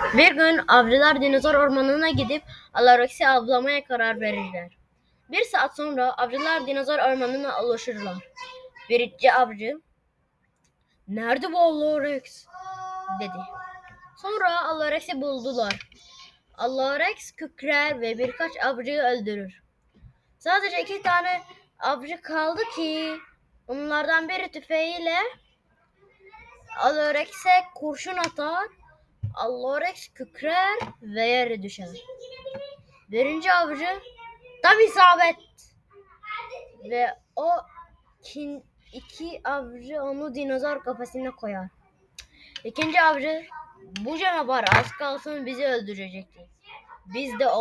Bir gün avcılar dinozor ormanına gidip Alorex'i avlamaya karar verirler. Bir saat sonra avcılar dinozor ormanına ulaşırlar. Birinci avcı, "Nerede bu Alorex?" dedi. Sonra Alorex'i buldular. Alorex kükrer ve birkaç avcıyı öldürür. Sadece 2 tane avcı kaldı ki onlardan biri tüfeğiyle Alorex'e kurşun atar. Alorex kükrer ve yere düşer. Birinci avcı tam isabet ve o iki avcı onu dinozor kafesine koyar. İkinci avcı, "Bu canavar az kalsın bizi öldürecekti. Biz de